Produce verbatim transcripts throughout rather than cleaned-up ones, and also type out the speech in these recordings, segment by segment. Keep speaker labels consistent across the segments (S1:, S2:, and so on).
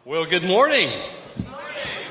S1: Well, good morning. Good morning.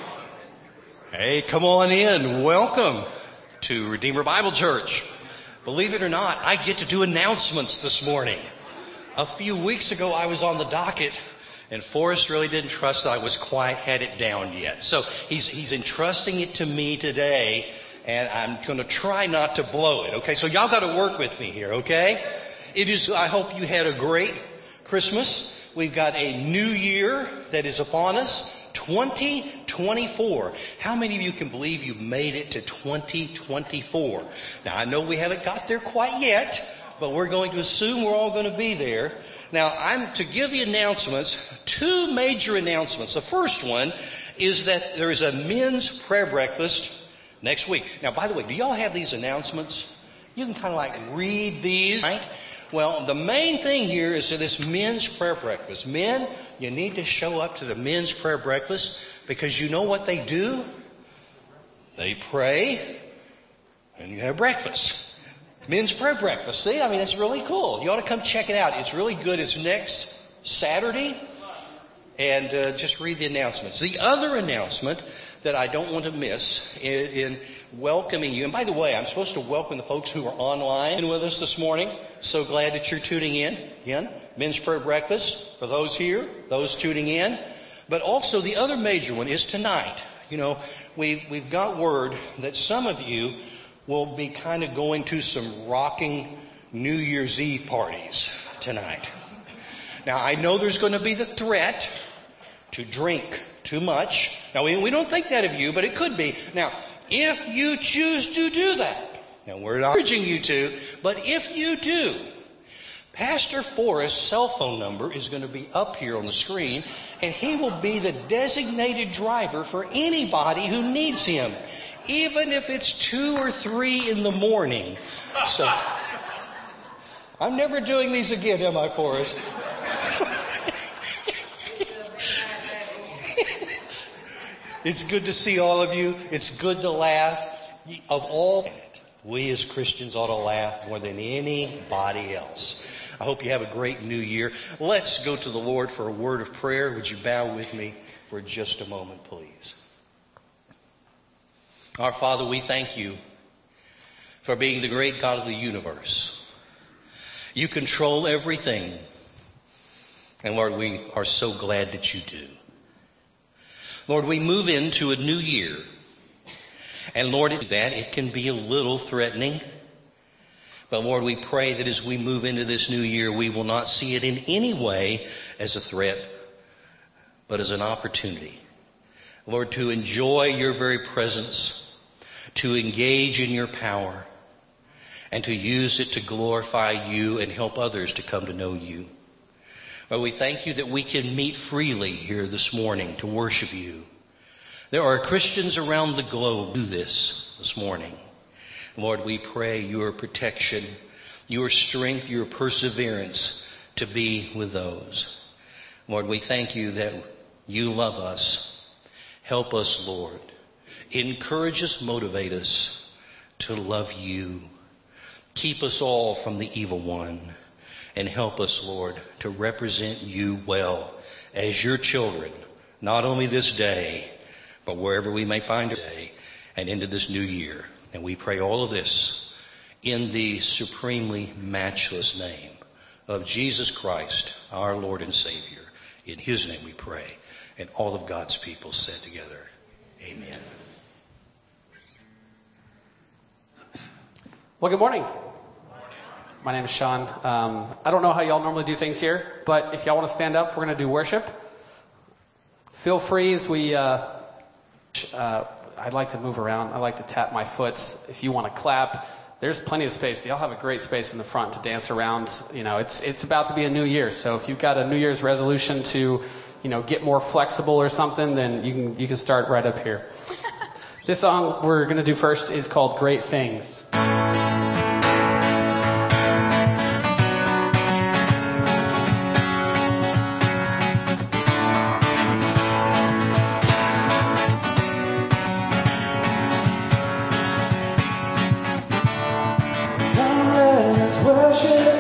S1: Hey, come on in. Welcome to Redeemer Bible Church. Believe it or not, I get to do announcements this morning. A few weeks ago, I was on the docket, and Forrest really didn't trust that I was quite had it down yet. So he's he's entrusting it to me today, and I'm going to try not to blow it. Okay, so y'all got to work with me here. Okay, it is. I hope you had a great Christmas. We've got a new year that is upon us, twenty twenty-four. How many of you can believe you've made it to twenty twenty-four? Now, I know we haven't got there quite yet, but we're going to assume we're all going to be there. Now, I'm to give the announcements, two major announcements. The first one is that there is a men's prayer breakfast next week. Now, by the way, do y'all have these announcements? You can kind of like read these, right? Well, the main thing here is to this men's prayer breakfast. Men, you need to show up to the men's prayer breakfast because you know what they do? They pray and you have breakfast. Men's prayer breakfast. See, I mean, it's really cool. You ought to come check it out. It's really good. It's next Saturday. And uh, just read the announcements. The other announcement that I don't want to miss in, in welcoming you. And by the way, I'm supposed to welcome the folks who are online with us this morning. So glad that you're tuning in. Again, Men's Prayer Breakfast for those here, those tuning in. But also the other major one is tonight. You know, we've, we've got word that some of you will be kind of going to some rocking New Year's Eve parties tonight. Now, I know there's going to be the threat to drink too much. Now, we, we don't think that of you, but it could be. Now, if you choose to do that, and we're not urging you to, but if you do, Pastor Forrest's cell phone number is going to be up here on the screen, and he will be the designated driver for anybody who needs him, even if it's two or three in the morning. So, I'm never doing these again, am I, Forrest? It's good to see all of you. It's good to laugh. Of all, we as Christians ought to laugh more than anybody else. I hope you have a great new year. Let's go to the Lord for a word of prayer. Would you bow with me for just a moment, please? Our Father, we thank you for being the great God of the universe. You control everything. And Lord, we are so glad that you do. Lord, we move into a new year. And Lord, that it can be a little threatening. But Lord, we pray that as we move into this new year, we will not see it in any way as a threat, but as an opportunity. Lord, to enjoy your very presence, to engage in your power, and to use it to glorify you and help others to come to know you. Lord, we thank you that we can meet freely here this morning to worship you. There are Christians around the globe who do this this morning. Lord, we pray your protection, your strength, your perseverance to be with those. Lord, we thank you that you love us. Help us, Lord. Encourage us, motivate us to love you. Keep us all from the evil one. And help us, Lord, to represent you well as your children, not only this day, but wherever we may find our day and into this new year. And we pray all of this in the supremely matchless name of Jesus Christ, our Lord and Savior. In his name we pray. And all of God's people said together, amen.
S2: Well, good morning. My name is Sean. Um, I don't know how y'all normally do things here, but if y'all want to stand up, we're going to do worship. Feel free as we, uh, uh, I'd like to move around. I like to tap my foot. If you want to clap, there's plenty of space. Y'all have a great space in the front to dance around. You know, it's, it's about to be a new year. So if you've got a New Year's resolution to, you know, get more flexible or something, then you can, you can start right up here. This song we're going to do first is called Great Things.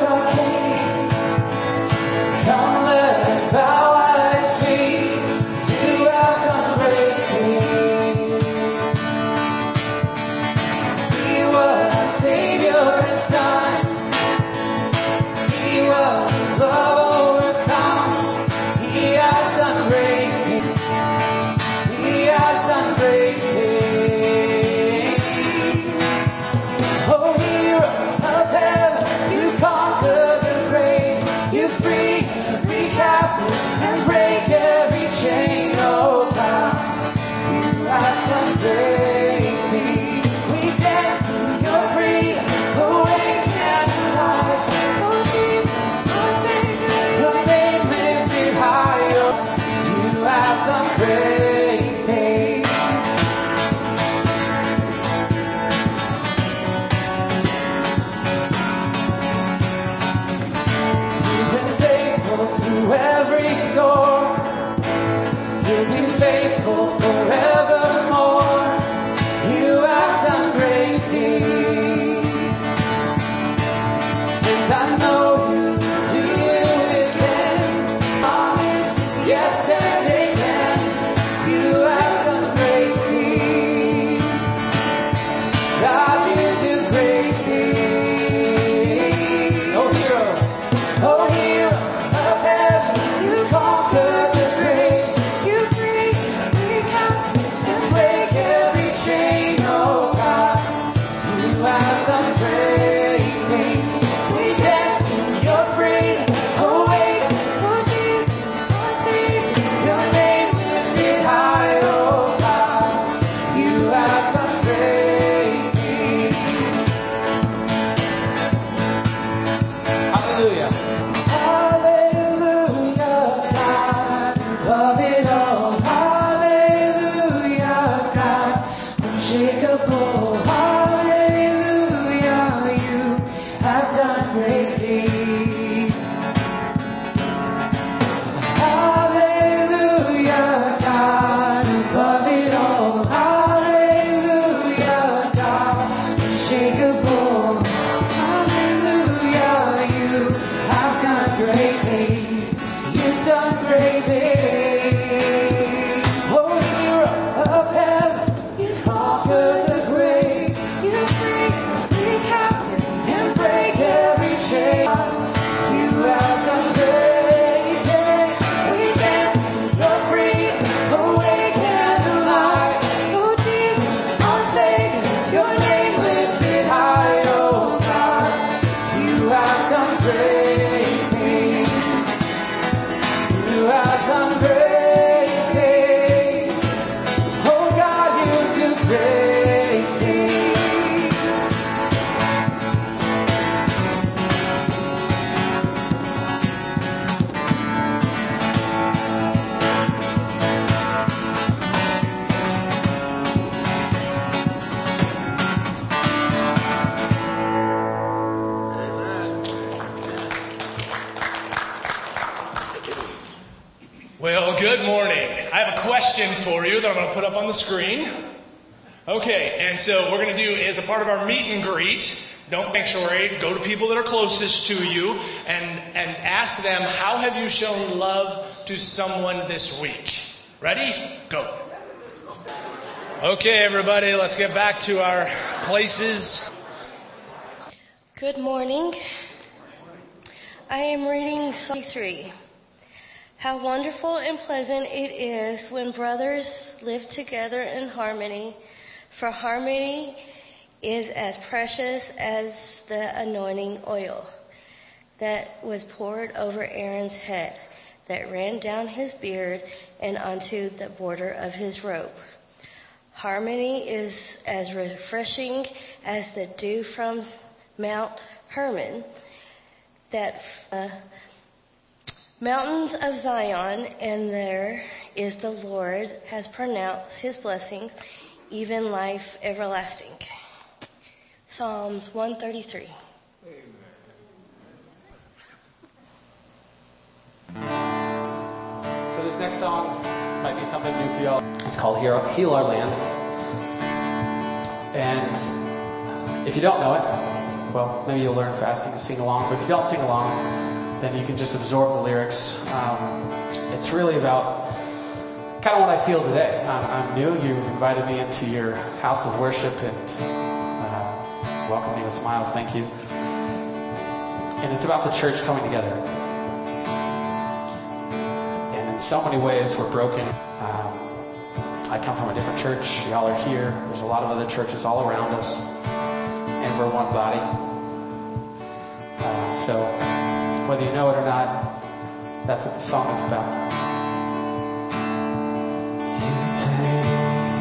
S3: Come, let us bow at his feet. Good morning. I have a question for you that I'm going to put up on the screen. Okay, and so we're going to do, as a part of our meet and greet, don't sanctuary, go to people that are closest to you and, and ask them, how have you shown love to someone this week? Ready? Go. Okay, everybody, let's get back to our places.
S4: Good morning. I am reading Psalm three. How wonderful and pleasant it is when brothers live together in harmony, for harmony is as precious as the anointing oil that was poured over Aaron's head, that ran down his beard and onto the border of his robe. Harmony is as refreshing as the dew from Mount Hermon, that uh, mountains of Zion, and there is the Lord has pronounced his blessings, even life everlasting. Psalms one thirty-three.
S2: So this next song might be something new for y'all. It's called Heal Heal Our Land. And if you don't know it, well, maybe you'll learn fast. You can sing along. But if you don't sing along, then you can just absorb the lyrics. Um, it's really about kind of what I feel today. I'm, I'm new. You've invited me into your house of worship and uh, welcomed me with smiles. Thank you. And it's about the church coming together. And in so many ways, we're broken. Um, I come from a different church. Y'all are here. There's a lot of other churches all around us. And we're one body. Uh, so whether you know it or not, that's what the song is about. You take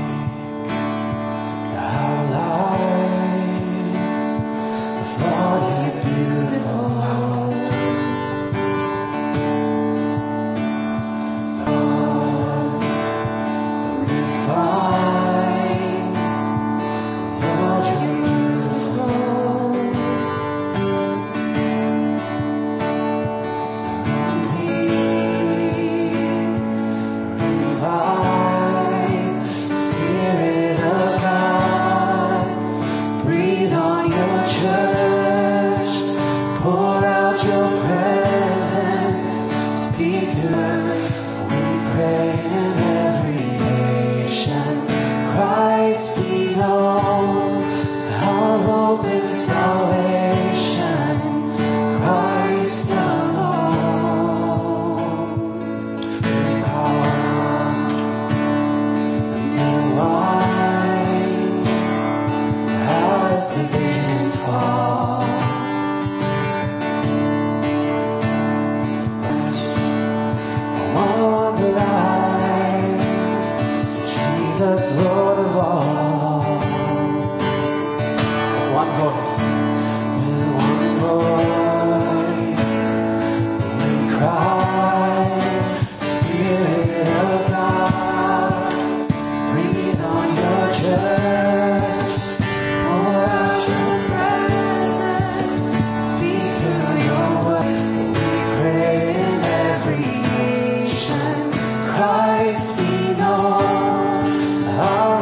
S2: our lives, flawed yet beautiful. Christ be known, our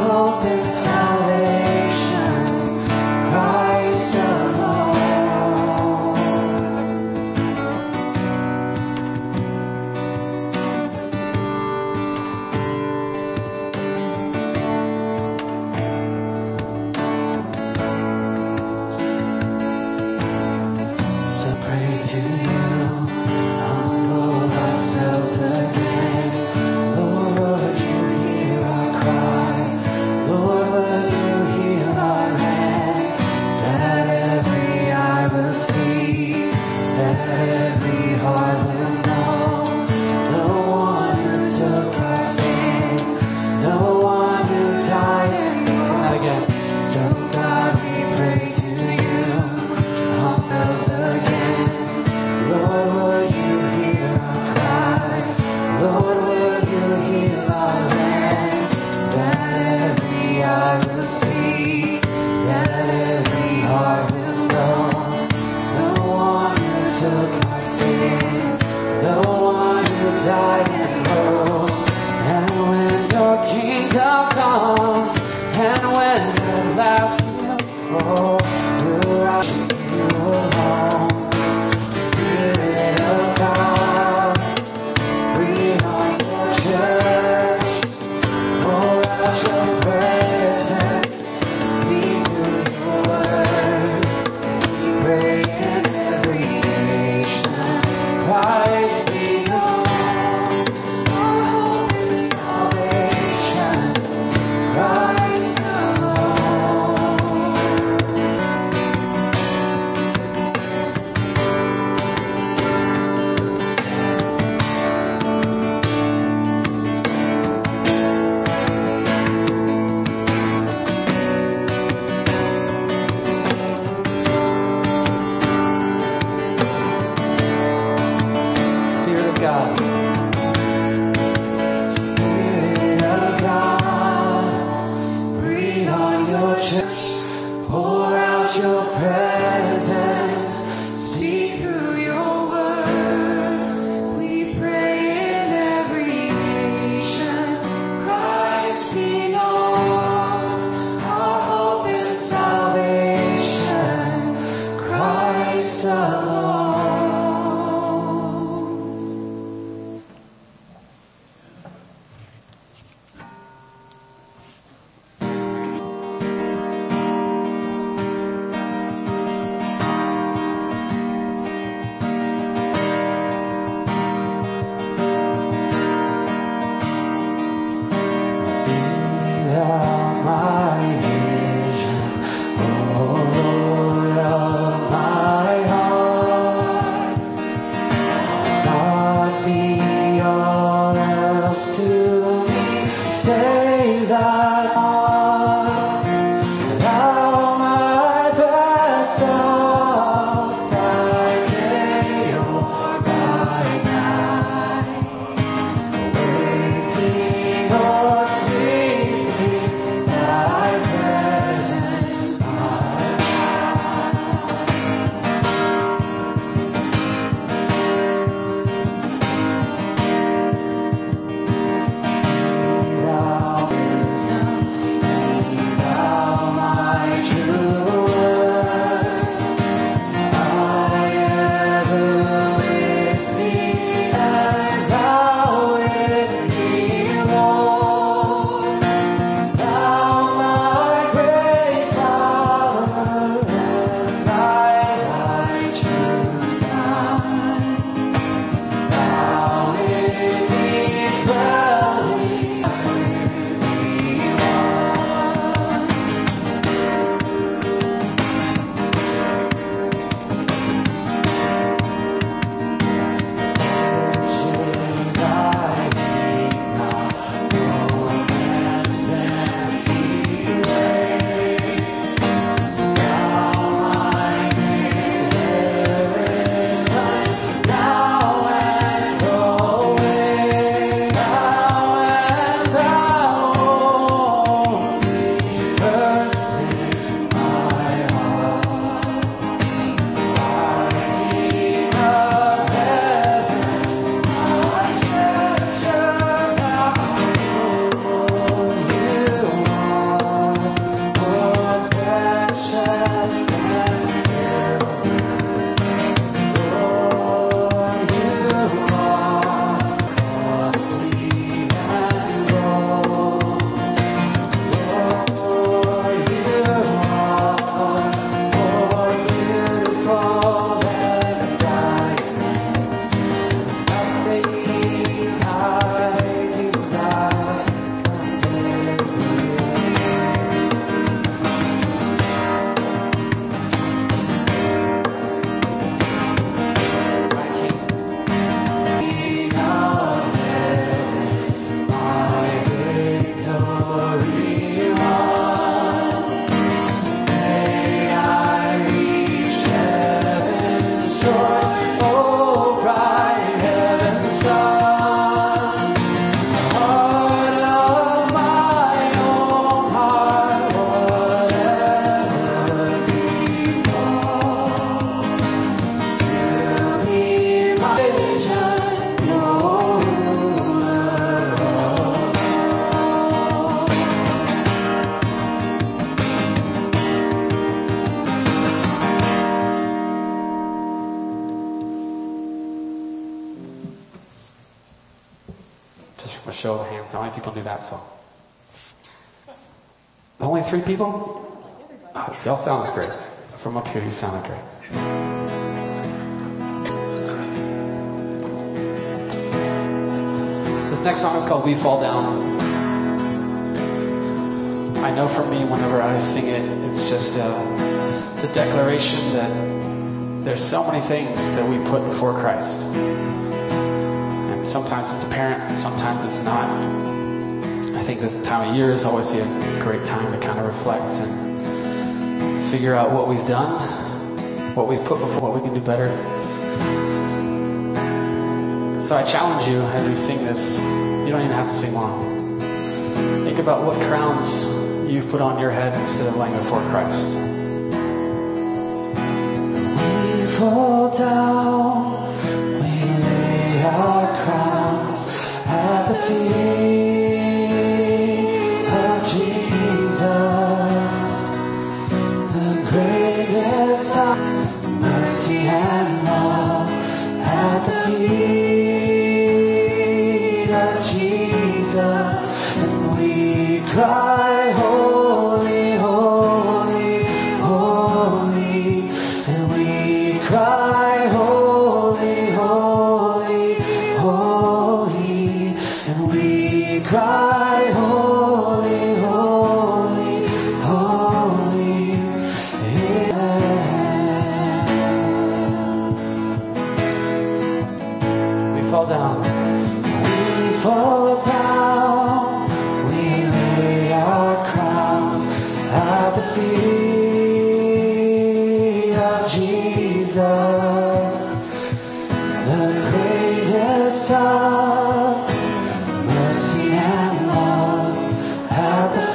S2: hands. How many people knew that song? Only three people? Oh, y'all sounded great. From up here, you sounded great. This next song is called We Fall Down. I know for me, whenever I sing it, it's just a, it's a declaration that there's so many things that we put before Christ. And sometimes it's apparent, and sometimes it's not. I think this time of year is always a great time to kind of reflect and figure out what we've done, what we've put before, what we can do better. So I challenge you as we sing this, you don't even have to sing long. Think about what crowns you've put on your head instead of laying before Christ. We fall down, we lay our crowns at the feet of Jesus, the greatest of mercy and love, at the feet of Jesus, and we cry, holy, holy, holy, and we cry, holy, holy, holy, and we cry, holy, holy, holy, yeah. We fall down, we fall down, we lay our crowns at the feet of Jesus, the greatest of mercy and love, at the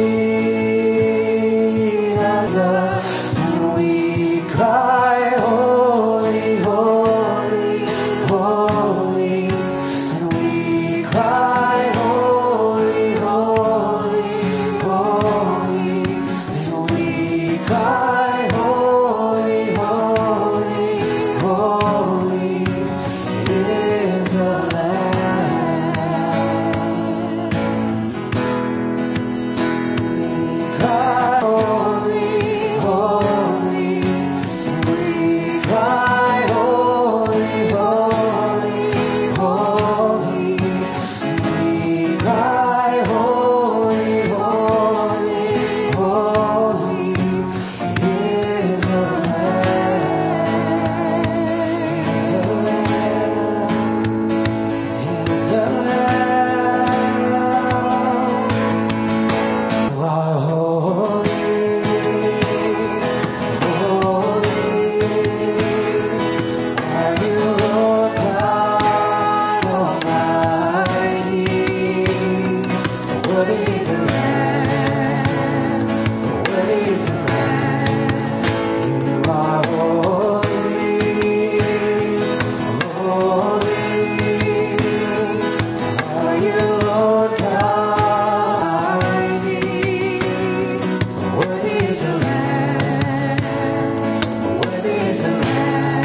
S2: feet of Jesus, and we cry, holy, holy, holy, and we cry, holy, holy, holy, and we cry, holy, holy, holy is the Lamb. We cry, holy, holy, we cry, holy, holy, holy, we cry, holy, holy, holy is the Lamb, is the Lamb, is the Lamb. You are holy, holy, are you, Lord God Almighty? Worthy is the Lamb, worthy is the Lamb. You are holy, holy, are you, Lord God Almighty? Worthy is the Lamb, worthy is the Lamb.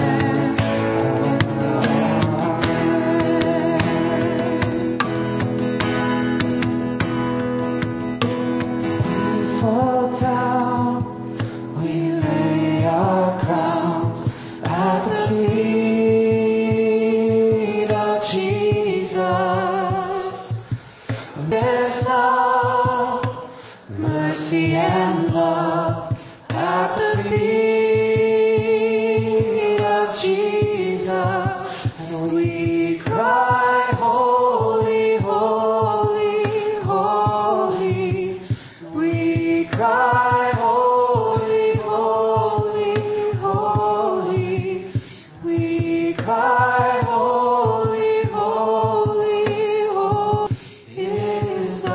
S2: We fall down, we lay our crowns at the feet of Jesus. There's all mercy and love, at the feet of Jesus, and we cry, holy, holy, holy, we cry, holy, holy, holy, we cry, holy, holy, holy is the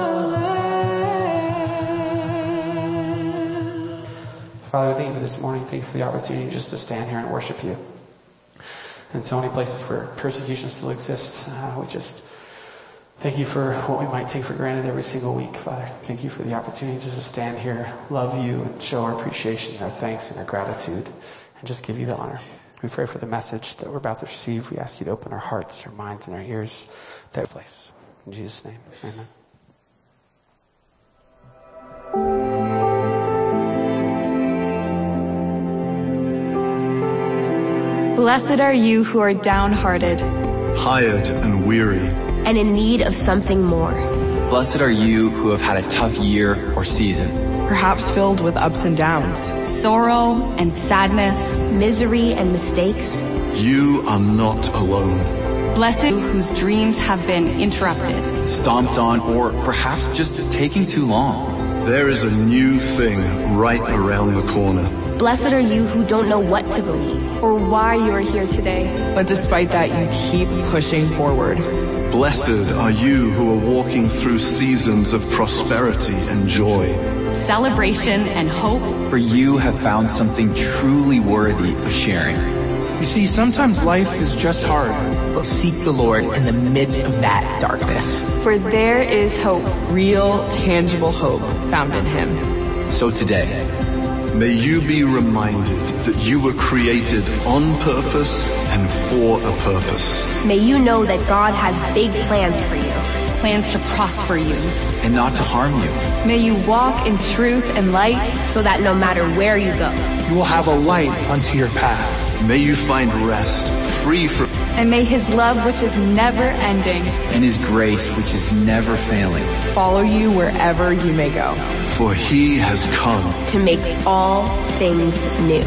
S2: Lamb. Father, we thank you for this morning. Thank you for the opportunity just to stand here and worship you. In so many places where persecution still exists, uh, we just thank you for what we might take for granted every single week, Father. Thank you for the opportunity just to stand here, love you, and show our appreciation, our thanks, and our gratitude, and just give you the honor. We pray for the message that we're about to receive. We ask you to open our hearts, our minds, and our ears that place. In Jesus' name, amen.
S5: Blessed are you who are downhearted,
S6: tired and weary,
S4: and in need of something more.
S7: Blessed are you who have had a tough year or season,
S8: perhaps filled with ups and downs,
S5: sorrow and sadness,
S4: misery and mistakes.
S6: You are not alone.
S5: Blessed whose dreams have been interrupted,
S7: stomped on, or perhaps just taking too long.
S6: There is a new thing right around the corner.
S4: Blessed are you who don't know what to believe
S5: or why you are here today.
S8: But despite that, you keep pushing forward.
S6: Blessed are you who are walking through seasons of prosperity and joy,
S5: celebration and hope.
S7: For you have found something truly worthy of sharing.
S9: You see, sometimes life is just hard.
S10: But seek the Lord in the midst of that darkness.
S5: For there is hope.
S8: Real, tangible hope found in Him.
S7: So today,
S6: may you be reminded that you were created on purpose and for a purpose.
S4: May you know that God has big plans for you.
S5: Plans to prosper you.
S7: And not to harm you.
S5: May you walk in truth and light,
S4: so that no matter where you go,
S9: you will have a light unto your path.
S6: May you find rest, free from...
S5: And may His love, which is never ending,
S7: and His grace, which is never failing,
S8: follow you wherever you may go.
S6: For He has come
S4: to make all things new.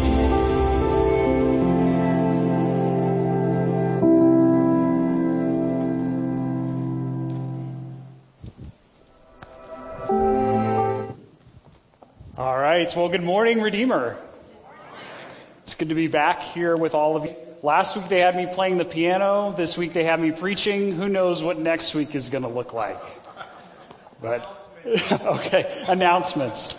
S11: All right. Well, good morning, Redeemer. It's good to be back here with all of you. Last week they had me playing the piano. This week they had me preaching. Who knows what next week is going to look like? But okay, announcements.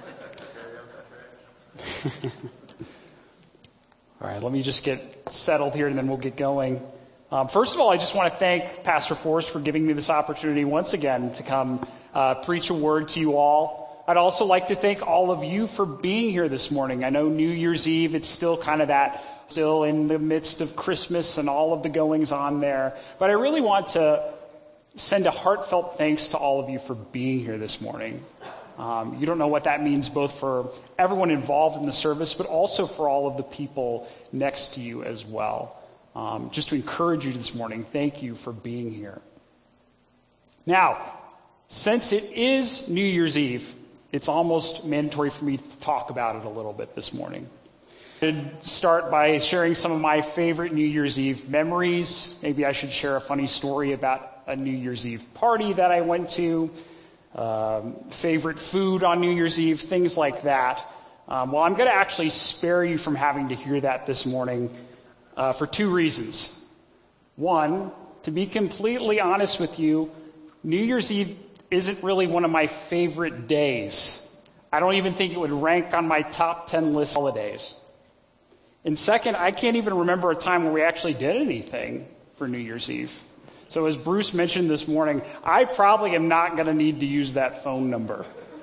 S11: All right, let me just get settled here and then we'll get going. Um, first of all, I just want to thank Pastor Forrest for giving me this opportunity once again to come uh, preach a word to you all. I'd also like to thank all of you for being here this morning. I know New Year's Eve, it's still kind of that, still in the midst of Christmas and all of the goings on there. But I really want to send a heartfelt thanks to all of you for being here this morning. Um, you don't know what that means both for everyone involved in the service, but also for all of the people next to you as well. Um, just to encourage you this morning, thank you for being here. Now, since it is New Year's Eve, it's almost mandatory for me to talk about it a little bit this morning. I'd start by sharing some of my favorite New Year's Eve memories. Maybe I should share a funny story about a New Year's Eve party that I went to, um, favorite food on New Year's Eve, things like that. Um, well, I'm going to actually spare you from having to hear that this morning uh, for two reasons. One, to be completely honest with you, New Year's Eve isn't really one of my favorite days. I don't even think it would rank on my top ten list of holidays. And second, I can't even remember a time where we actually did anything for New Year's Eve. So as Bruce mentioned this morning, I probably am not going to need to use that phone number.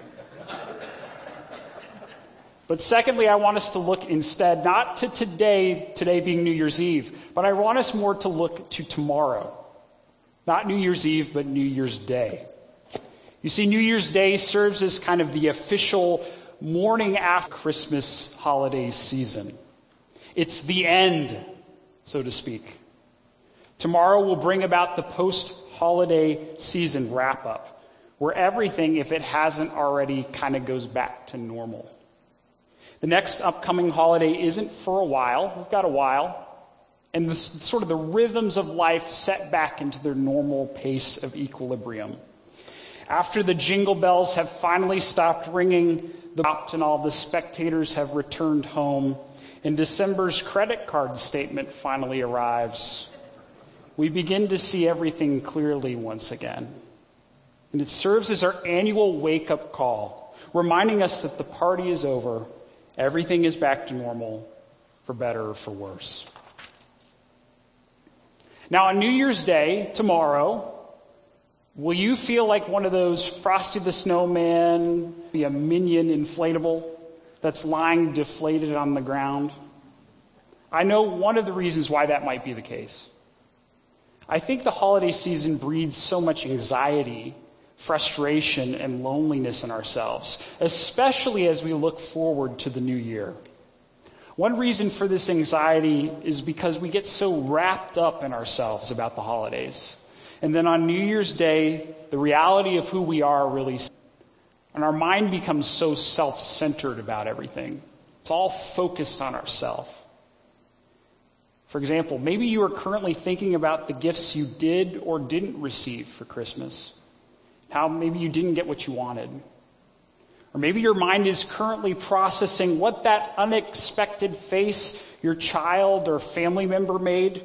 S11: But secondly, I want us to look instead, not to today, today being New Year's Eve, but I want us more to look to tomorrow. Not New Year's Eve, but New Year's Day. You see, New Year's Day serves as kind of the official morning after Christmas holiday season. It's the end, so to speak. Tomorrow will bring about the post-holiday season wrap-up, where everything, if it hasn't already, kind of goes back to normal. The next upcoming holiday isn't for a while. We've got a while. And the, sort of the rhythms of life set back into their normal pace of equilibrium. After the jingle bells have finally stopped ringing, the and all the spectators have returned home, and December's credit card statement finally arrives, we begin to see everything clearly once again. And it serves as our annual wake-up call, reminding us that the party is over, everything is back to normal, for better or for worse. Now, on New Year's Day, tomorrow, will you feel like one of those Frosty the Snowman, be a Minion inflatable that's lying deflated on the ground? I know one of the reasons why that might be the case. I think the holiday season breeds so much anxiety, frustration, and loneliness in ourselves, especially as we look forward to the new year. One reason for this anxiety is because we get so wrapped up in ourselves about the holidays. And then on New Year's Day, the reality of who we are really, and our mind becomes so self-centered about everything. It's all focused on ourselves. For example, maybe you are currently thinking about the gifts you did or didn't receive for Christmas. How maybe you didn't get what you wanted. Or maybe your mind is currently processing what that unexpected face your child or family member made,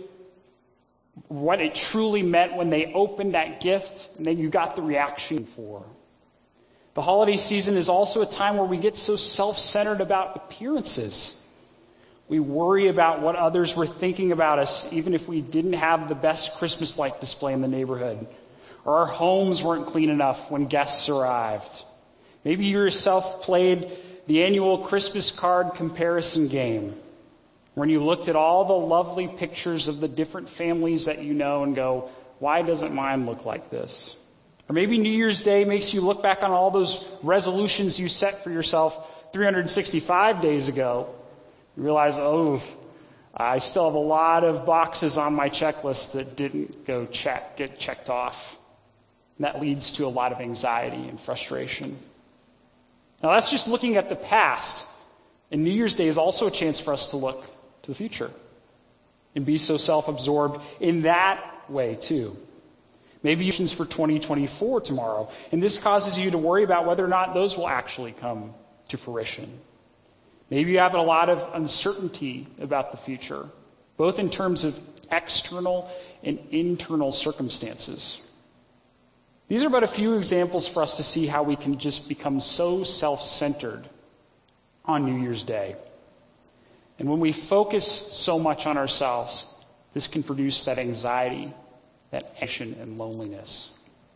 S11: what it truly meant when they opened that gift and then you got the reaction for. The holiday season is also a time where we get so self-centered about appearances. We worry about what others were thinking about us, even if we didn't have the best Christmas light display in the neighborhood, or our homes weren't clean enough when guests arrived. Maybe you yourself played the annual Christmas card comparison game, when you looked at all the lovely pictures of the different families that you know and go, why doesn't mine look like this? Or maybe New Year's Day makes you look back on all those resolutions you set for yourself three hundred sixty-five days ago. You realize, oh, I still have a lot of boxes on my checklist that didn't go check, get checked off. And that leads to a lot of anxiety and frustration. Now that's just looking at the past. And New Year's Day is also a chance for us to look to the future and be so self-absorbed in that way too. Maybe you have for twenty twenty-four tomorrow, and this causes you to worry about whether or not those will actually come to fruition. Maybe you have a lot of uncertainty about the future, both in terms of external and internal circumstances. These are but a few examples for us to see how we can just become so self-centered on New Year's Day. And when we focus so much on ourselves, this can produce that anxiety, that action, and loneliness.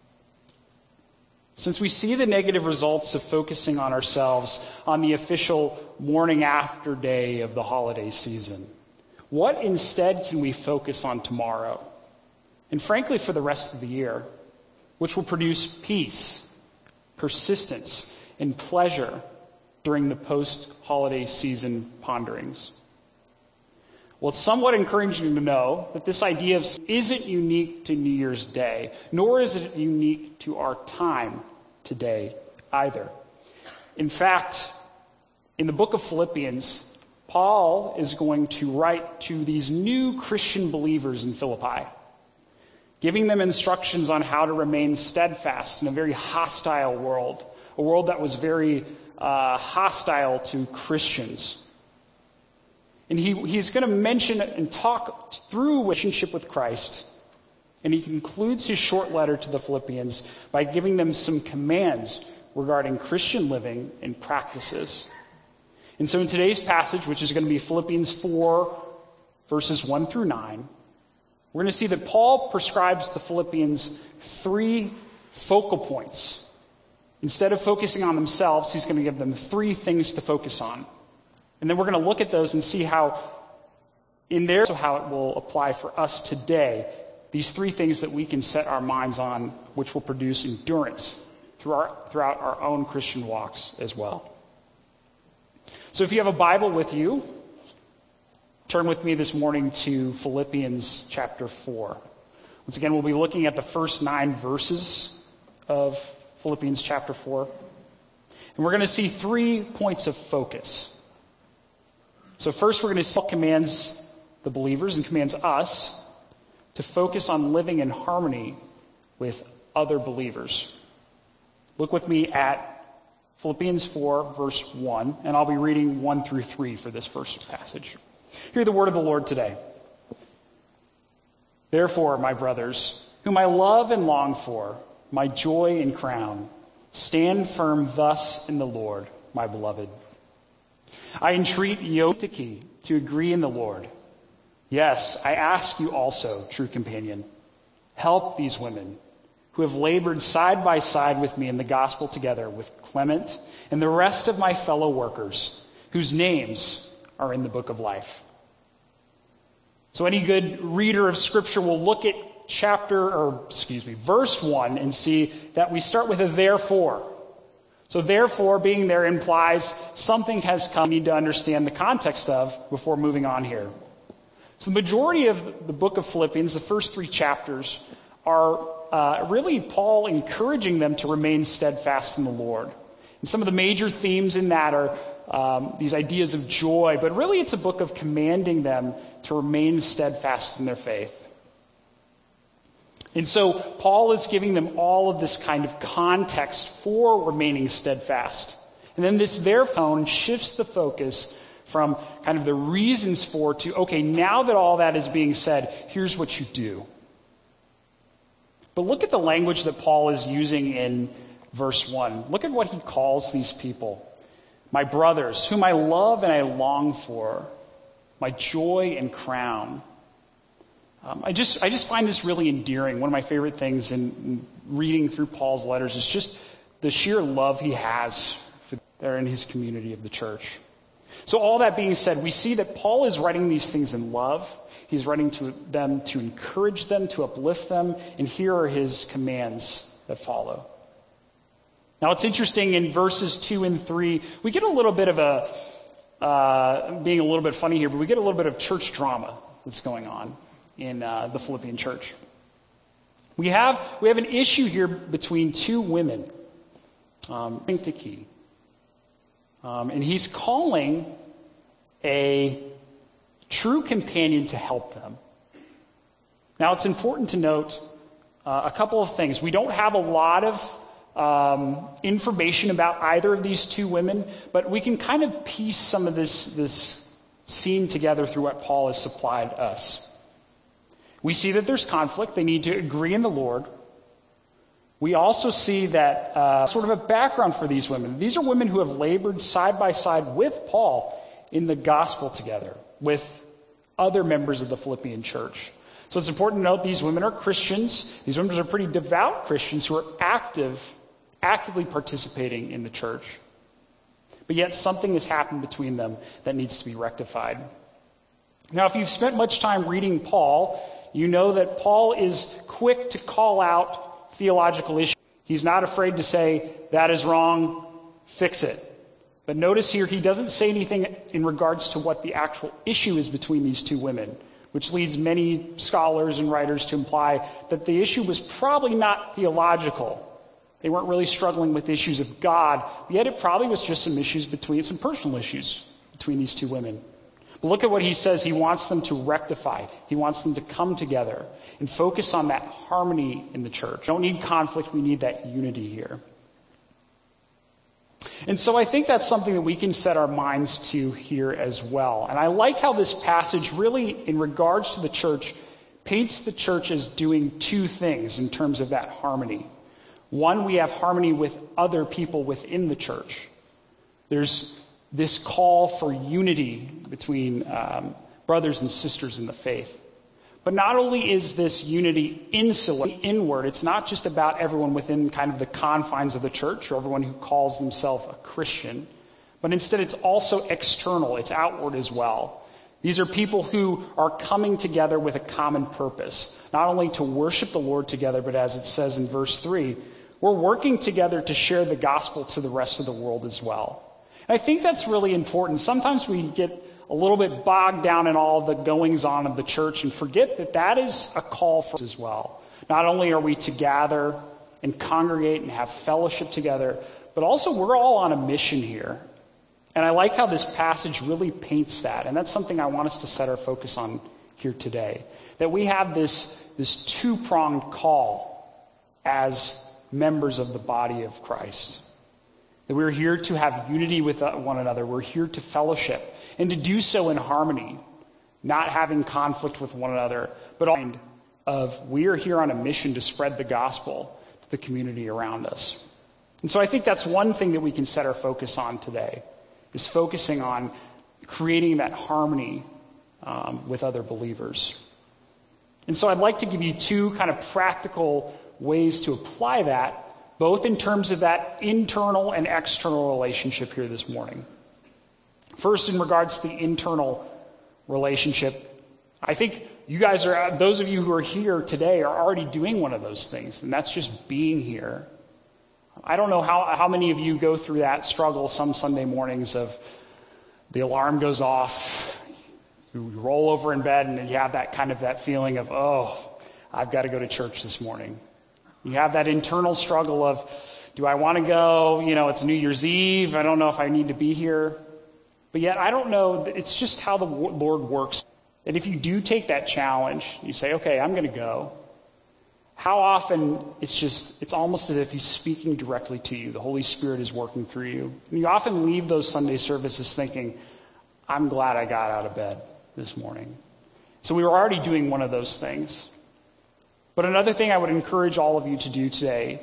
S11: Since we see the negative results of focusing on ourselves on the official morning after day of the holiday season, what instead can we focus on tomorrow? And frankly, for the rest of the year, which will produce peace, persistence, and pleasure during the post-holiday season ponderings. Well, it's somewhat encouraging to know that this idea of isn't unique to New Year's Day, nor is it unique to our time today either. In fact, in the book of Philippians, Paul is going to write to these new Christian believers in Philippi, giving them instructions on how to remain steadfast in a very hostile world, a world that was very uh, hostile to Christians. And he, he's going to mention and talk through relationship with Christ. And he concludes his short letter to the Philippians by giving them some commands regarding Christian living and practices. And so in today's passage, which is going to be Philippians four, verses one through nine, we're going to see that Paul prescribes the Philippians three focal points. Instead of focusing on themselves, he's going to give them three things to focus on. And then we're going to look at those and see how, in there, so how it will apply for us today. These three things that we can set our minds on, which will produce endurance through our, throughout our own Christian walks as well. So if you have a Bible with you, turn with me this morning to Philippians chapter four. Once again, we'll be looking at the first nine verses of Philippians chapter four. And we're going to see three points of focus. So first, we're going to see Paul commands the believers and commands us to focus on living in harmony with other believers. Look with me at Philippians four, verse one, and I'll be reading one through three for this first passage. Hear the word of the Lord today. Therefore, my brothers, whom I love and long for, my joy and crown, stand firm thus in the Lord, my beloved. I entreat Eutyche to agree in the Lord. Yes, I ask you also, true companion, help these women who have labored side by side with me in the gospel together with Clement and the rest of my fellow workers, whose names are in the book of life. So any good reader of Scripture will look at chapter, or excuse me, verse one and see that we start with a therefore. So therefore, being there implies something has come we need to understand the context of before moving on here. So the majority of the book of Philippians, the first three chapters, are uh, really Paul encouraging them to remain steadfast in the Lord. And some of the major themes in that are um, these ideas of joy, but really it's a book of commanding them to remain steadfast in their faith. And so Paul is giving them all of this kind of context for remaining steadfast. And then this therefore shifts the focus from kind of the reasons for to, okay, now that all that is being said, here's what you do. But look at the language that Paul is using in verse one. Look at what he calls these people. My brothers, whom I love and I long for, my joy and crown. Um, I just I just find this really endearing. One of my favorite things in, in reading through Paul's letters is just the sheer love he has for there in his community of the church. So all that being said, we see that Paul is writing these things in love. He's writing to them to encourage them, to uplift them, and here are his commands that follow. Now it's interesting in verses two and three, we get a little bit of a, uh, being a little bit funny here, but we get a little bit of church drama that's going on in uh, the Philippian church. We have we have an issue here between two women, um, Syntyche, um, and he's calling a true companion to help them. Now, it's important to note uh, a couple of things. We don't have a lot of um, information about either of these two women, but we can kind of piece some of this this scene together through what Paul has supplied us. We see that there's conflict. They need to agree in the Lord. We also see that uh, sort of a background for these women. These are women who have labored side by side with Paul in the gospel together, with other members of the Philippian church. So it's important to note these women are Christians. These women are pretty devout Christians who are active, actively participating in the church. But yet something has happened between them that needs to be rectified. Now, if you've spent much time reading Paul, you know that Paul is quick to call out theological issues. He's not afraid to say, that is wrong, fix it. But notice here, he doesn't say anything in regards to what the actual issue is between these two women, which leads many scholars and writers to imply that the issue was probably not theological. They weren't really struggling with issues of God, yet it probably was just some issues between, some personal issues between these two women. But look at what he says. He wants them to rectify. He wants them to come together and focus on that harmony in the church. We don't need conflict. We need that unity here. And so I think that's something that we can set our minds to here as well. And I like how this passage really, in regards to the church, paints the church as doing two things in terms of that harmony. One, we have harmony with other people within the church. There's this call for unity between um, brothers and sisters in the faith. But not only is this unity insular, inward, it's not just about everyone within kind of the confines of the church or everyone who calls themselves a Christian, but instead it's also external, it's outward as well. These are people who are coming together with a common purpose, not only to worship the Lord together, but as it says in verse three, we're working together to share the gospel to the rest of the world as well. And I think that's really important. Sometimes we get a little bit bogged down in all the goings on of the church and forget that that is a call for us as well. Not only are we to gather and congregate and have fellowship together, but also we're all on a mission here. And I like how this passage really paints that. And that's something I want us to set our focus on here today. That we have this, this two-pronged call as members of the body of Christ. That we're here to have unity with one another. We're here to fellowship and to do so in harmony, not having conflict with one another, but all of we are here on a mission to spread the gospel to the community around us. And so I think that's one thing that we can set our focus on today, is focusing on creating that harmony um, with other believers. And so I'd like to give you two kind of practical ways to apply that, both in terms of that internal and external relationship here this morning. First, in regards to the internal relationship, I think you guys are, those of you who are here today are already doing one of those things, and that's just being here. I don't know how, how many of you go through that struggle some Sunday mornings of the alarm goes off, you roll over in bed, and then you have that kind of that feeling of, oh, I've got to go to church this morning. You have that internal struggle of, do I want to go? You know, it's New Year's Eve. I don't know if I need to be here. But yet I don't know. It's just how the Lord works. And if you do take that challenge, you say, okay, I'm going to go. How often it's just, it's almost as if he's speaking directly to you. The Holy Spirit is working through you. And you often leave those Sunday services thinking, I'm glad I got out of bed this morning. So we were already doing one of those things. But another thing I would encourage all of you to do today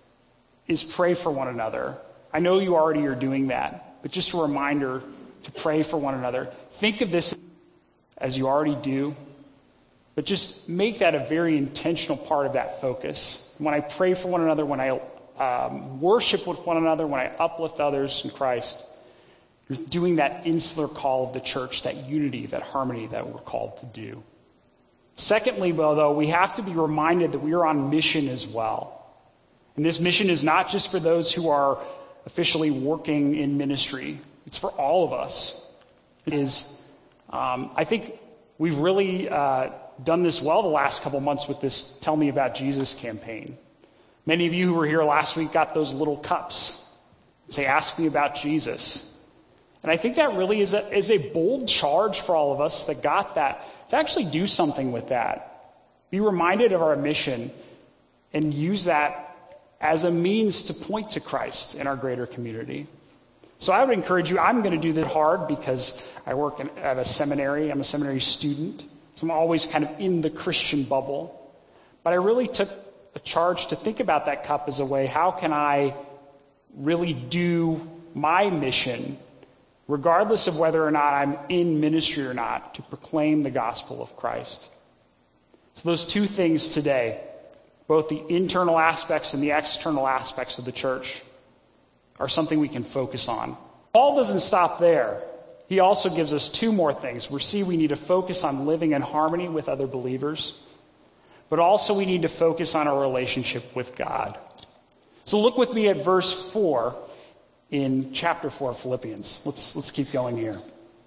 S11: is pray for one another. I know you already are doing that, but just a reminder to pray for one another. Think of this as you already do, but just make that a very intentional part of that focus. When I pray for one another, when I um, worship with one another, when I uplift others in Christ, you're doing that insular call of the church, that unity, that harmony that we're called to do. Secondly, though, we have to be reminded that we are on mission as well. And this mission is not just for those who are officially working in ministry. It's for all of us. It is, um, I think we've really uh, done this well the last couple months with this Tell Me About Jesus campaign. Many of you who were here last week got those little cups that say, Ask Me About Jesus. And I think that really is a, is a bold charge for all of us that got that, to actually do something with that. Be reminded of our mission and use that as a means to point to Christ in our greater community. So I would encourage you, I'm going to do that hard because I work in, at a seminary. I'm a seminary student. So I'm always kind of in the Christian bubble. But I really took a charge to think about that cup as a way, how can I really do my mission, regardless of whether or not I'm in ministry or not, to proclaim the gospel of Christ. So those two things today, both the internal aspects and the external aspects of the church, are something we can focus on. Paul doesn't stop there. He also gives us two more things. We see we need to focus on living in harmony with other believers, but also we need to focus on our relationship with God. So look with me at verse four in chapter four of Philippians. Let's, let's keep going here.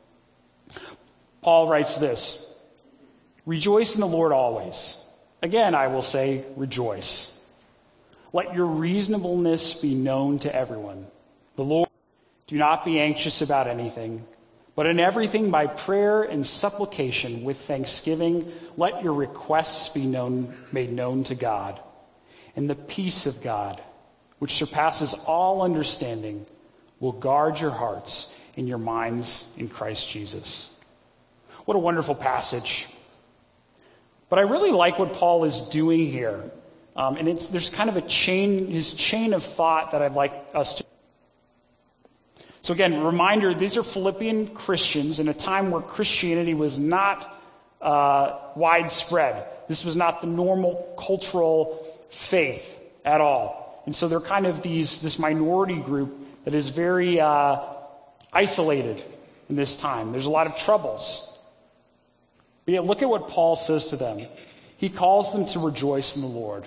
S11: Paul writes this, Rejoice in the Lord always. Again, I will say, rejoice. Let your reasonableness be known to everyone. The Lord, do not be anxious about anything, but in everything by prayer and supplication with thanksgiving, let your requests be known, made known to God. And the peace of God, which surpasses all understanding, will guard your hearts and your minds in Christ Jesus. What a wonderful passage. But I really like what Paul is doing here. Um, and it's, there's kind of a chain, his chain of thought that I'd like us to. So again, reminder, these are Philippian Christians in a time where Christianity was not uh, widespread. This was not the normal cultural faith at all. And so they're kind of these, this minority group that is very uh, isolated in this time. There's a lot of troubles. But yet look at what Paul says to them. He calls them to rejoice in the Lord.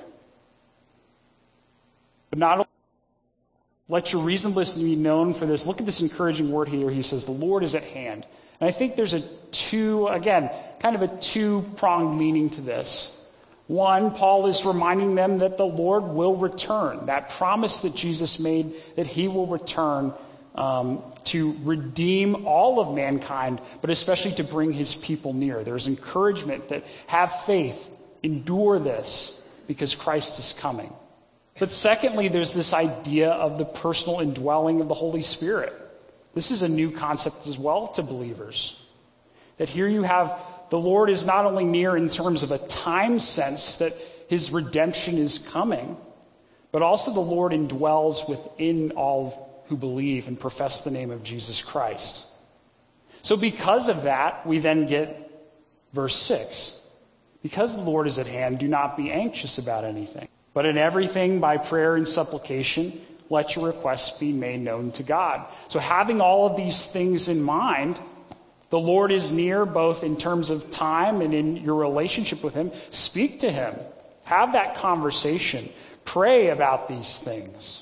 S11: But not only let your reasonableness be known for this. Look at this encouraging word here. He says, the Lord is at hand. And I think there's a two, again, kind of a two-pronged meaning to this. One, Paul is reminding them that the Lord will return. That promise that Jesus made that he will return um, to redeem all of mankind, but especially to bring his people near. There's encouragement that have faith, endure this, because Christ is coming. But secondly, there's this idea of the personal indwelling of the Holy Spirit. This is a new concept as well to believers. That here you have the Lord is not only near in terms of a time sense that his redemption is coming, but also the Lord indwells within all who believe and profess the name of Jesus Christ. So because of that, we then get verse six. Because the Lord is at hand, do not be anxious about anything, but in everything by prayer and supplication, let your requests be made known to God. So having all of these things in mind, The Lord is near both in terms of time and in your relationship with him. Speak to him. Have that conversation. Pray about these things.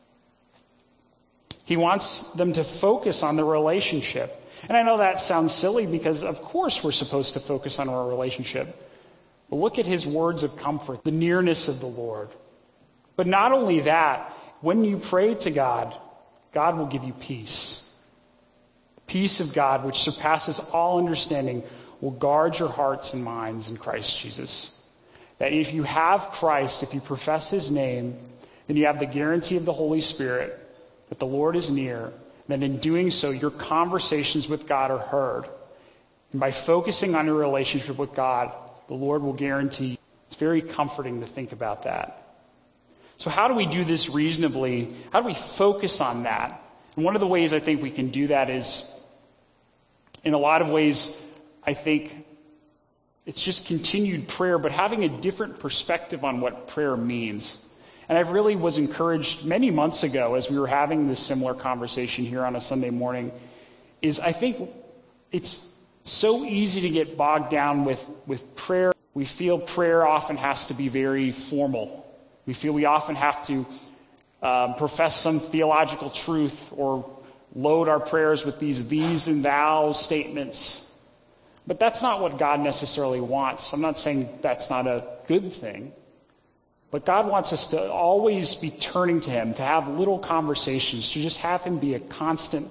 S11: He wants them to focus on the relationship. And I know that sounds silly because, of course, we're supposed to focus on our relationship. But look at his words of comfort, the nearness of the Lord. But not only that, when you pray to God, God will give you peace. Peace of God, which surpasses all understanding, will guard your hearts and minds in Christ Jesus. That if you have Christ, if you profess his name, then you have the guarantee of the Holy Spirit that the Lord is near, and that in doing so, your conversations with God are heard. And by focusing on your relationship with God, the Lord will guarantee. It's very comforting to think about that. So how do we do this reasonably? How do we focus on that? And one of the ways I think we can do that is, in a lot of ways, I think it's just continued prayer, but having a different perspective on what prayer means. And I really was encouraged many months ago as we were having this similar conversation here on a Sunday morning, is I think it's so easy to get bogged down with, with prayer. We feel prayer often has to be very formal. We feel we often have to um, profess some theological truth or load our prayers with these these and thou statements. But that's not what God necessarily wants. I'm not saying that's not a good thing. But God wants us to always be turning to him, to have little conversations, to just have him be a constant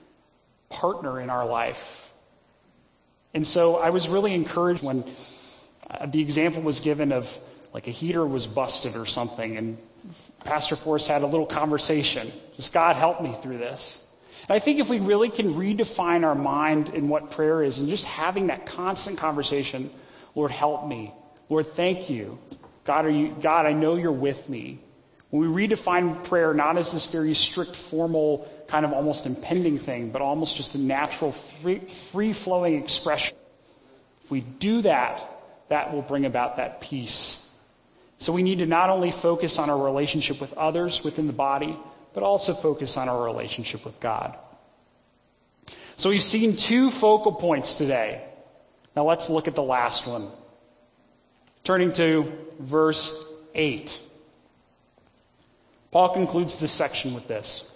S11: partner in our life. And so I was really encouraged when uh, the example was given of like a heater was busted or something, and Pastor Forrest had a little conversation. Just, God, help me through this. And I think if we really can redefine our mind in what prayer is and just having that constant conversation, Lord, help me. Lord, thank you. God, are you, God, I know you're with me. When we redefine prayer not as this very strict, formal, kind of almost impending thing, but almost just a natural, free, free-flowing expression, if we do that, that will bring about that peace. So we need to not only focus on our relationship with others within the body, but also focus on our relationship with God. So we've seen two focal points today. Now let's look at the last one. Turning to verse eight. Paul concludes this section with this.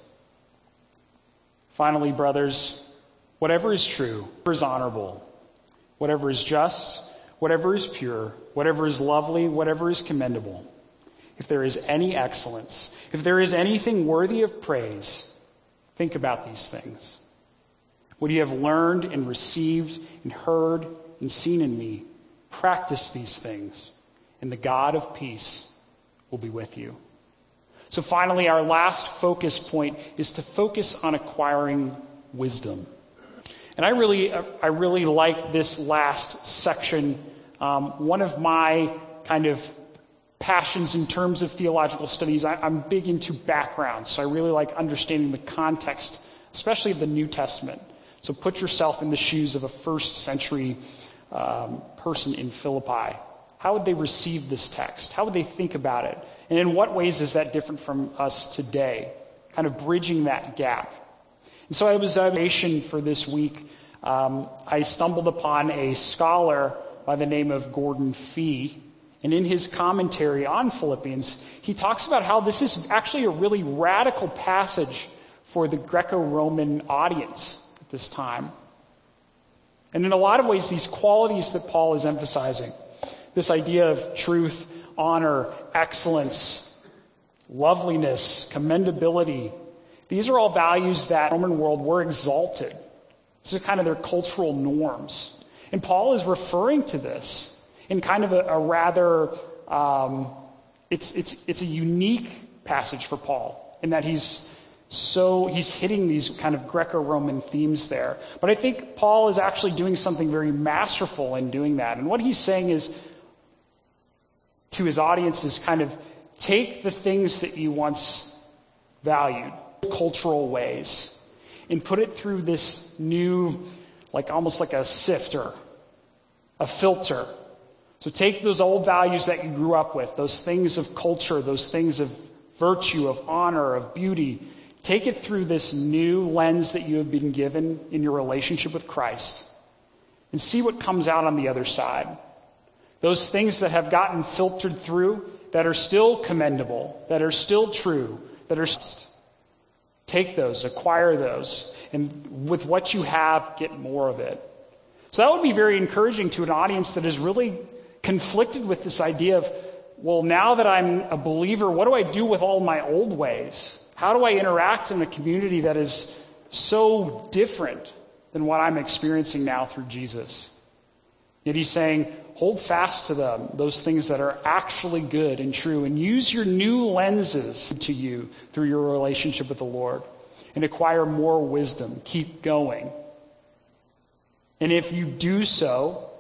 S11: Finally, brothers, whatever is true, whatever is honorable, whatever is just, whatever is pure, whatever is lovely, whatever is commendable, if there is any excellence, if there is anything worthy of praise, think about these things. What you have learned and received and heard and seen in me, practice these things, and the God of peace will be with you. So finally, our last focus point is to focus on acquiring wisdom. And I really, I really like this last section. Um, one of my kind of passions in terms of theological studies, I, I'm big into background, so I really like understanding the context, especially of the New Testament. So put yourself in the shoes of a first century um, person in Philippi. How would they receive this text? How would they think about it? And in what ways is that different from us today? Kind of bridging that gap. And so I was on vacation for this week. Um, I stumbled upon a scholar by the name of Gordon Fee. And in his commentary on Philippians, he talks about how this is actually a really radical passage for the Greco-Roman audience at this time. And in a lot of ways, these qualities that Paul is emphasizing, this idea of truth, honor, excellence, loveliness, commendability, these are all values that in the Roman world were exalted. These are kind of their cultural norms. And Paul is referring to this in kind of a, a rather, um, it's, it's, it's a unique passage for Paul in that he's so, he's hitting these kind of Greco-Roman themes there. But I think Paul is actually doing something very masterful in doing that. And what he's saying is, to his audience, is kind of take the things that you once valued, cultural ways, and put it through this new, like almost like a sifter, a filter. So take those old values that you grew up with, those things of culture, those things of virtue, of honor, of beauty. Take it through this new lens that you have been given in your relationship with Christ. and see what comes out on the other side. Those things that have gotten filtered through, that are still commendable, that are still true, that are just, take those, acquire those, and with what you have, get more of it. So that would be very encouraging to an audience that is really conflicted with this idea of, well, now that I'm a believer, what do I do with all my old ways? How do I interact in a community that is so different than what I'm experiencing now through Jesus? Yet he's saying, hold fast to them, those things that are actually good and true, and use your new lenses to you through your relationship with the Lord, and acquire more wisdom. Keep going. And if you do so,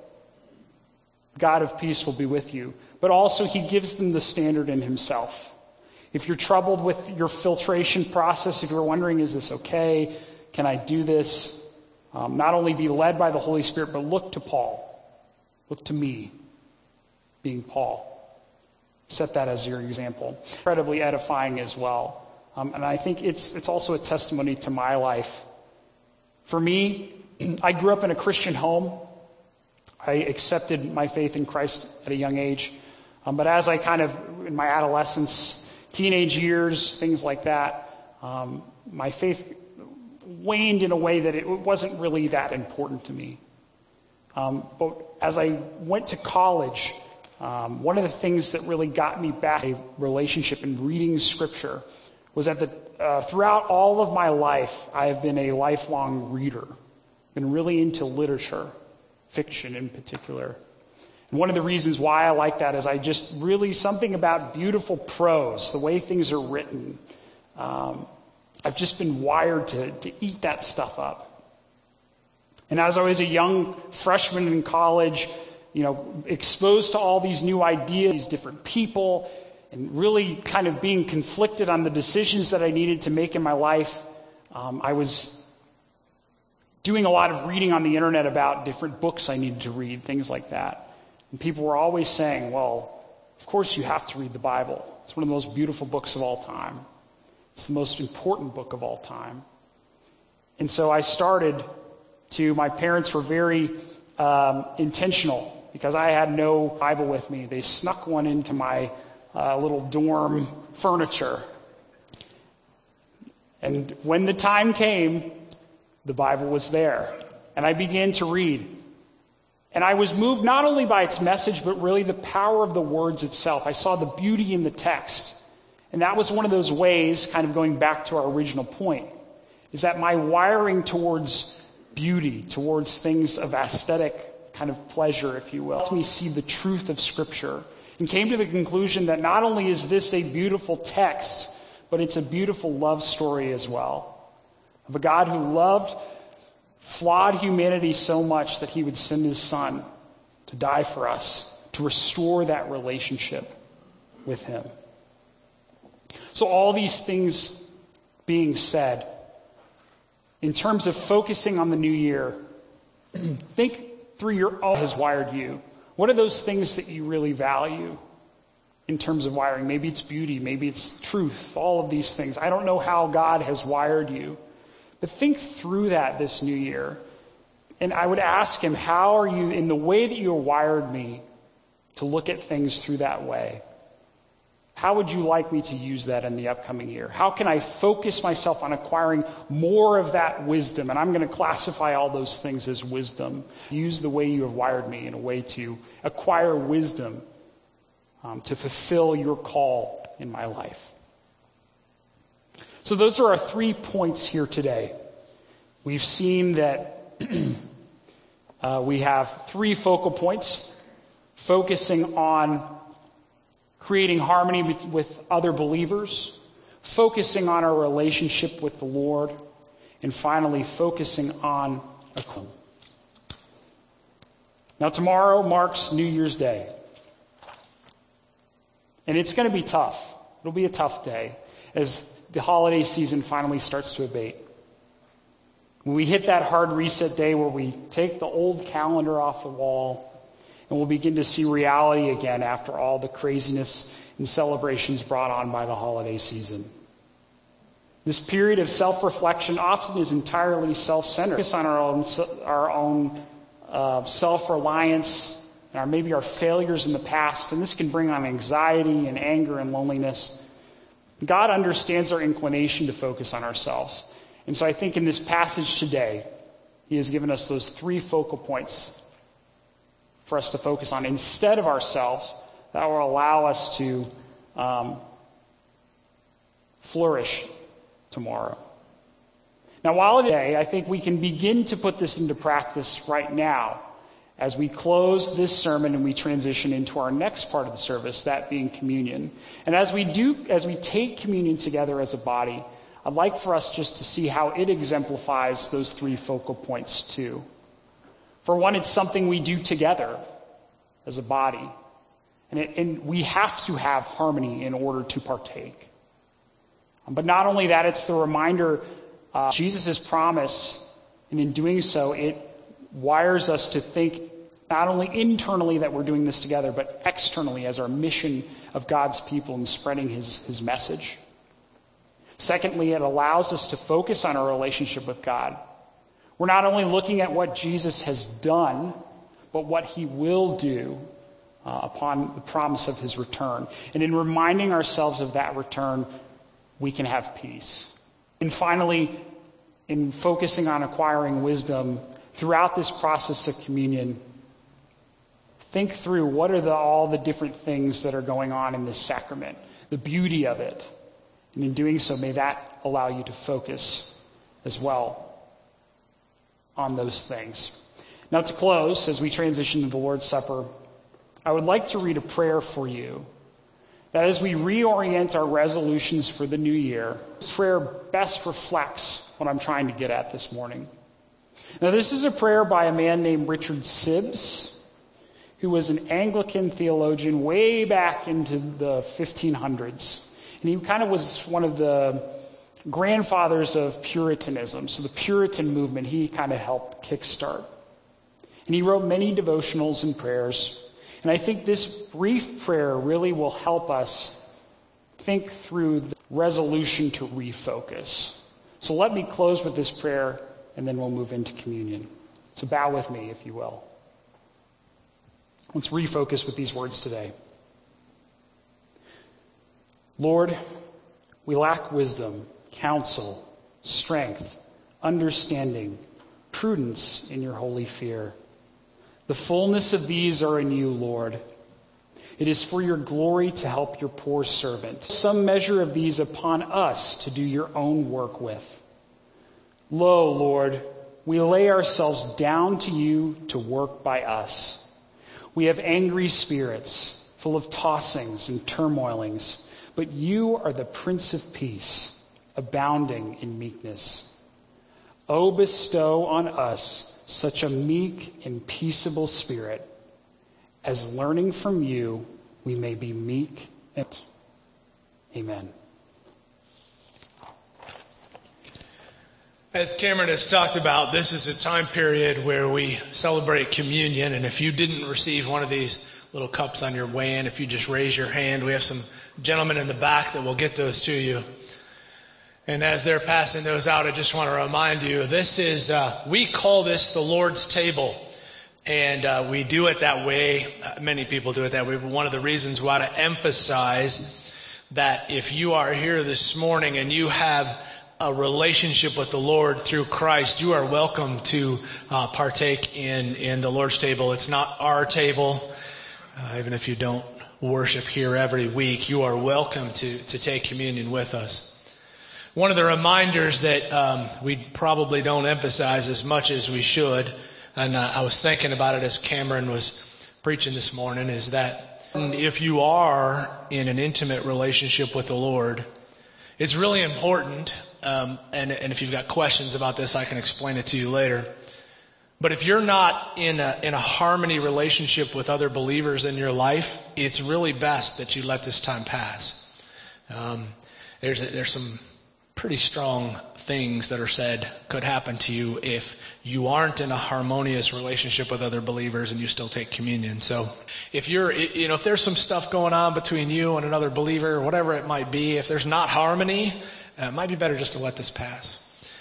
S11: God of peace will be with you. But also he gives them the standard in himself. If you're troubled with your filtration process, if you're wondering, is this okay? Can I do this? Um, not only be led by the Holy Spirit, but look to Paul. Look to me, being Paul. Set that as your example. Incredibly edifying as well. Um, and I think it's it's also a testimony to my life. For me, I grew up in a Christian home. I accepted my faith in Christ at a young age. Um, but as I kind of, in my adolescence, teenage years, things like that, um, my faith waned in a way that it wasn't really that important to me. Um, but as I went to college, um, one of the things that really got me back a relationship in reading Scripture was that the, uh, throughout all of my life, I have been a lifelong reader, been really into literature, fiction in particular. And one of the reasons why I like that is I just really, something about beautiful prose, the way things are written. Um, I've just been wired to, to eat that stuff up. And as I was a young freshman in college, you know, exposed to all these new ideas, these different people, and really kind of being conflicted on the decisions that I needed to make in my life, um, I was doing a lot of reading on the internet about different books I needed to read, things like that. And people were always saying, well, of course you have to read the Bible. It's one of the most beautiful books of all time. It's the most important book of all time. And so I started to, my parents were very um, intentional because I had no Bible with me. They snuck one into my uh, little dorm furniture. And when the time came, the Bible was there. And I began to read. And I was moved not only by its message, but really the power of the words itself. I saw the beauty in the text. And that was one of those ways, kind of going back to our original point, is that my wiring towards beauty, towards things of aesthetic kind of pleasure, if you will, helped me see the truth of Scripture and came to the conclusion that not only is this a beautiful text, but it's a beautiful love story as well, of a God who loved flawed humanity so much that he would send his Son to die for us, to restore that relationship with him. So all these things being said, in terms of focusing on the new year, think through your own has wired you. What are those things that you really value in terms of wiring? Maybe it's beauty, maybe it's truth, all of these things. I don't know how God has wired you, but think through that this new year. And I would ask him, how are you, in the way that you wired me, to look at things through that way? How would you like me to use that in the upcoming year? How can I focus myself on acquiring more of that wisdom? And I'm going to classify all those things as wisdom. Use the way you have wired me in a way to acquire wisdom um, to fulfill your call in my life. So those are our three points here today. We've seen that uh, we have three focal points, focusing on creating harmony with, with other believers, focusing on our relationship with the Lord, and finally focusing on a call. Now tomorrow marks New Year's Day. And it's going to be tough. It'll be a tough day as the holiday season finally starts to abate. When we hit that hard reset day where we take the old calendar off the wall and we'll begin to see reality again after all the craziness and celebrations brought on by the holiday season. This period of self-reflection often is entirely self-centered. Focus on our own, our own of self-reliance, or maybe our failures in the past, and this can bring on anxiety and anger and loneliness. God understands our inclination to focus on ourselves. And so I think in this passage today, he has given us those three focal points for us to focus on instead of ourselves that will allow us to um, flourish tomorrow. Now, while today, I think we can begin to put this into practice right now as we close this sermon and we transition into our next part of the service, that being communion. And as we do, as we take communion together as a body, I'd like for us just to see how it exemplifies those three focal points too. For one, it's something we do together as a body. And, it, and we have to have harmony in order to partake. But not only that, it's the reminder of Jesus' promise. And in doing so, it wires us to think not only internally that we're doing this together, but externally as our mission of God's people and spreading his, his message. Secondly, it allows us to focus on our relationship with God. We're not only looking at what Jesus has done, but what he will do uh, upon the promise of his return. And in reminding ourselves of that return, we can have peace. And finally, in focusing on acquiring wisdom throughout this process of communion, think through what are the, all the different things that are going on in this sacrament, the beauty of it. And in doing so, may that allow you to focus as well on those things. Now, to close, as we transition to the Lord's Supper, I would like to read a prayer for you that as we reorient our resolutions for the new year, this prayer best reflects what I'm trying to get at this morning. Now, this is a prayer by a man named Richard Sibbes, who was an Anglican theologian way back into the fifteen hundreds. And he kind of was one of the grandfathers of Puritanism. So the Puritan movement, he kind of helped kickstart. And he wrote many devotionals and prayers. And I think this brief prayer really will help us think through the resolution to refocus. So let me close with this prayer, and then we'll move into communion. So bow with me, if you will. Let's refocus with these words today. Lord, we lack wisdom, counsel, strength, understanding, prudence in your holy fear. The fullness of these are in you, Lord. It is for your glory to help your poor servant. Some measure of these upon us to do your own work with. Lo, Lord, we lay ourselves down to you to work by us. We have angry spirits, full of tossings and turmoilings, but you are the Prince of Peace, abounding in meekness. O bestow on us such a meek and peaceable spirit, as learning from you we may be meek and amen.
S3: As Cameron has talked about, this is a time period where we celebrate communion, and if you didn't receive one of these little cups on your way in, if you just raise your hand, we have some gentlemen in the back that will get those to you. And as they're passing those out, I just want to remind you, this is, uh, we call this the Lord's table. And uh, we do it that way. Uh, many people do it that way. But one of the reasons why to emphasize that if you are here this morning and you have a relationship with the Lord through Christ, you are welcome to uh, partake in, in the Lord's table. It's not our table. Uh, even if you don't worship here every week, you are welcome to, to take communion with us. One of the reminders that um, we probably don't emphasize as much as we should, and uh, I was thinking about it as Cameron was preaching this morning, is that if you are in an intimate relationship with the Lord, it's really important, um, and, and if you've got questions about this, I can explain it to you later. But if you're not in a, in a harmony relationship with other believers in your life, it's really best that you let this time pass. Um, there's a, there's some pretty strong things that are said could happen to you if you aren't in a harmonious relationship with other believers and you still take communion. So if you're, you know, if there's some stuff going on between you and another believer, whatever it might be, if there's not harmony, uh, it might be better just to let this pass.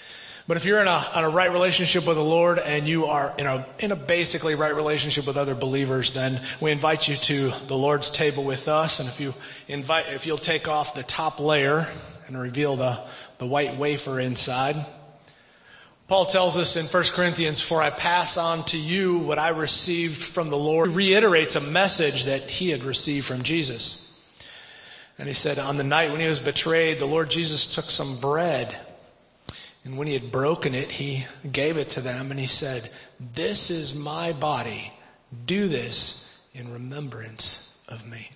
S3: But if you're in a, in a right relationship with the Lord and you are in a, in a basically right relationship with other believers, then we invite you to the Lord's table with us. And if you invite, if you'll take off the top layer and reveal the, the white wafer inside. Paul tells us in First Corinthians, for I pass on to you what I received from the Lord. He reiterates a message that he had received from Jesus. And he said, on the night when he was betrayed, the Lord Jesus took some bread. And when he had broken it, he gave it to them. And he said, this is my body. Do this in remembrance of me.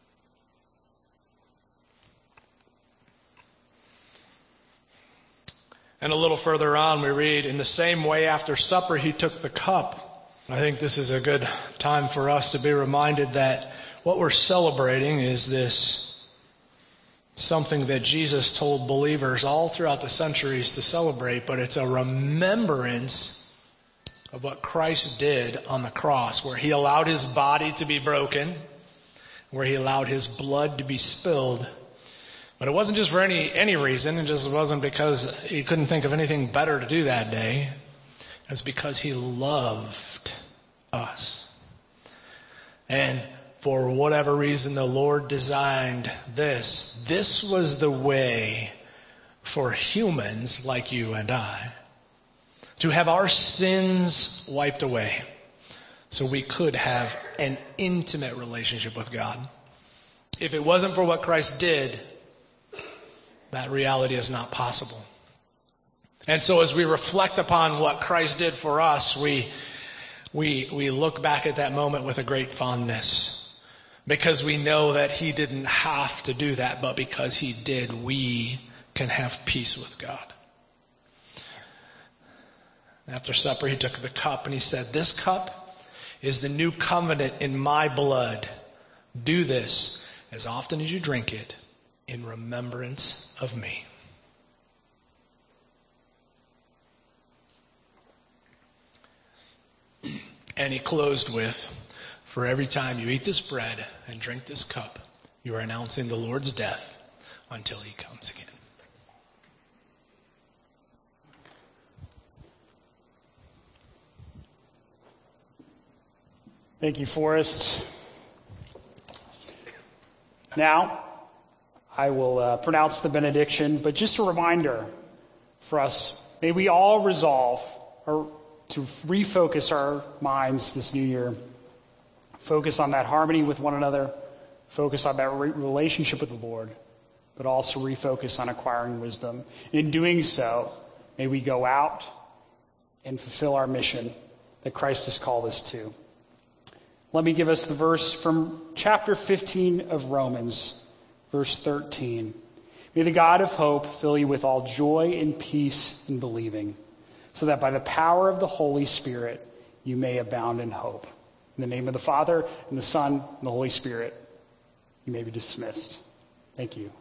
S3: And a little further on we read, in the same way after supper he took the cup. I think this is a good time for us to be reminded that what we're celebrating is this something that Jesus told believers all throughout the centuries to celebrate, but it's a remembrance of what Christ did on the cross, where he allowed his body to be broken, where he allowed his blood to be spilled. But it wasn't just for any, any reason. It just wasn't because he couldn't think of anything better to do that day. It was because he loved us. And for whatever reason, the Lord designed this. This was the way for humans like you and I to have our sins wiped away so we could have an intimate relationship with God. If it wasn't for what Christ did, that reality is not possible. And so as we reflect upon what Christ did for us, we, we, we look back at that moment with a great fondness. Because we know that he didn't have to do that, but because he did, we can have peace with God. After supper, he took the cup and he said, this cup is the new covenant in my blood. Do this as often as you drink it in remembrance of me. And he closed with, for every time you eat this bread and drink this cup, you are announcing the Lord's death until he comes again.
S11: Thank you, Forrest. Now, I will uh, pronounce the benediction, but just a reminder for us, may we all resolve or to refocus our minds this new year. Focus on that harmony with one another. Focus on that re- relationship with the Lord. But also refocus on acquiring wisdom. In doing so, may we go out and fulfill our mission that Christ has called us to. Let me give us the verse from chapter fifteen of Romans, verse thirteen. May the God of hope fill you with all joy and peace in believing, so that by the power of the Holy Spirit you may abound in hope. In the name of the Father, and the Son, and the Holy Spirit, you may be dismissed. Thank you.